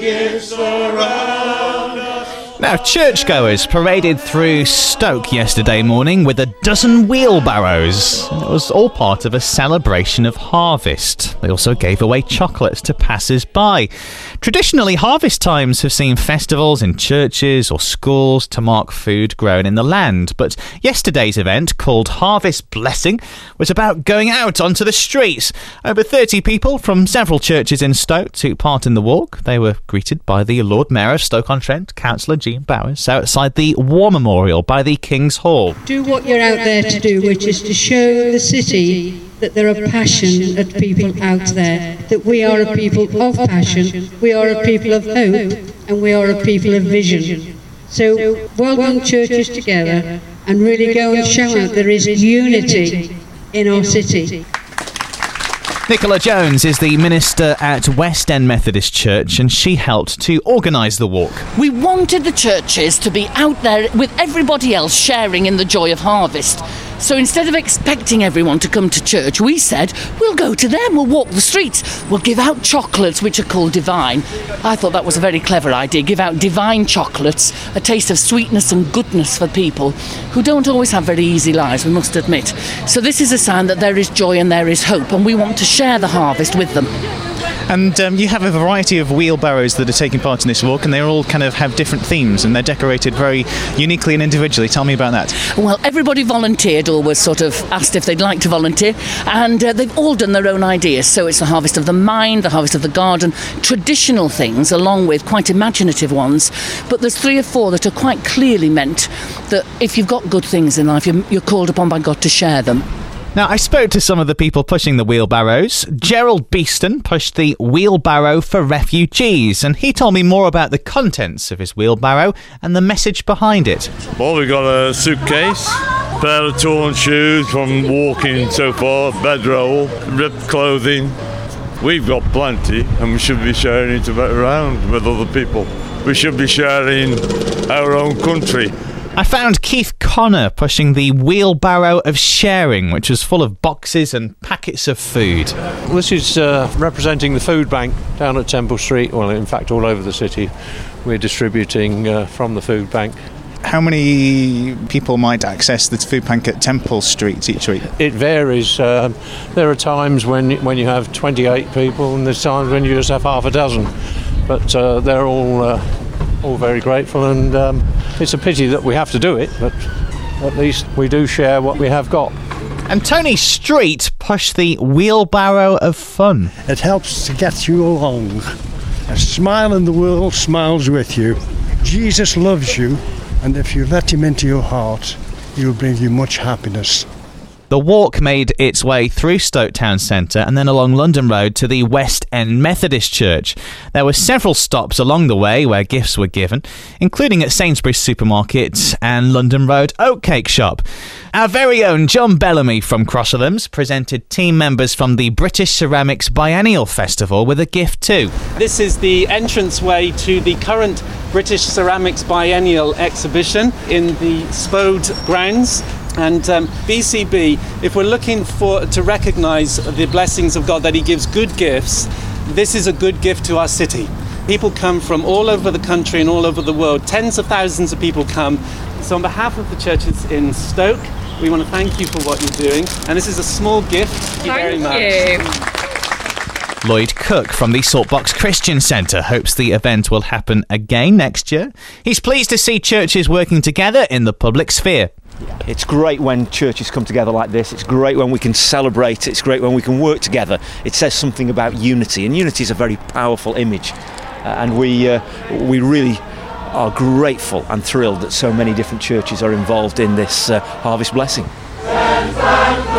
gifts around us. Now, churchgoers paraded through Stoke yesterday morning with a dozen wheelbarrows. And it was all part of a celebration of harvest. They also gave away chocolates to passers-by. Traditionally, harvest times have seen festivals in churches or schools to mark food grown in the land. But yesterday's event, called Harvest Blessing, was about going out onto the streets. Over 30 people from several churches in Stoke took part in the walk. They were greeted by the Lord Mayor of Stoke-on-Trent, Councillor Jean Bowers, outside the War Memorial by the King's Hall. Do what you're out there to do, which is to show the city that there are passionate people out there, that we are a people of passion, we are a people of hope, and we are a people of vision. So welcome churches together and really go and show out there is unity in our city. Nicola Jones is the minister at West End Methodist Church, and she helped to organise the walk. We wanted the churches to be out there with everybody else sharing in the joy of harvest. So instead of expecting everyone to come to church, we said, we'll go to them, we'll walk the streets, we'll give out chocolates which are called divine. I thought that was a very clever idea, give out divine chocolates, a taste of sweetness and goodness for people who don't always have very easy lives, we must admit. So this is a sign that there is joy and there is hope, and we want to share the harvest with them. And you have a variety of wheelbarrows that are taking part in this walk, and they all kind of have different themes, and they're decorated very uniquely and individually. Tell me about that. Well, everybody volunteered or was sort of asked if they'd like to volunteer, and they've all done their own ideas. So it's the harvest of the mind, the harvest of the garden, traditional things along with quite imaginative ones. But there's 3 or 4 that are quite clearly meant that if you've got good things in life, you're called upon by God to share them. Now, I spoke to some of the people pushing the wheelbarrows. Gerald Beeston pushed the wheelbarrow for refugees, and he told me more about the contents of his wheelbarrow and the message behind it. Well, we've got a suitcase, pair of torn shoes from walking so far, bedroll, ripped clothing. We've got plenty, and we should be sharing it around with other people. We should be sharing our own country. I found Keith Connor pushing the wheelbarrow of sharing, which was full of boxes and packets of food. This is representing the food bank down at Temple Street, well, in fact, all over the city. We're distributing from the food bank. How many people might access the food bank at Temple Street each week? It varies. There are times when you have 28 people, and there's times when you just have half a dozen. But they're all very grateful, and it's a pity that we have to do it, but at least we do share what we have got. And Tony Street pushed the wheelbarrow of fun. It helps to get you along. A smile in the world smiles with you. Jesus loves you, and if you let him into your heart, he will bring you much happiness. The walk made its way through Stoke Town Centre and then along London Road to the West End Methodist Church. There were several stops along the way where gifts were given, including at Sainsbury's Supermarket and London Road Oatcake Shop. Our very own John Bellamy from Crosserhams presented team members from the British Ceramics Biennial Festival with a gift too. This is the entranceway to the current British Ceramics Biennial exhibition in the Spode grounds. And BCB, if we're looking to recognise the blessings of God, that he gives good gifts, this is a good gift to our city. People come from all over the country and all over the world. Tens of thousands of people come. So on behalf of the churches in Stoke, we want to thank you for what you're doing. And this is a small gift. Thank you very much. Lloyd Cook from the Saltbox Christian Centre hopes the event will happen again next year. He's pleased to see churches working together in the public sphere. It's great when churches come together like this. It's great when we can celebrate. It's great when we can work together. It says something about unity, and unity is a very powerful image. And we really are grateful and thrilled that so many different churches are involved in this harvest blessing.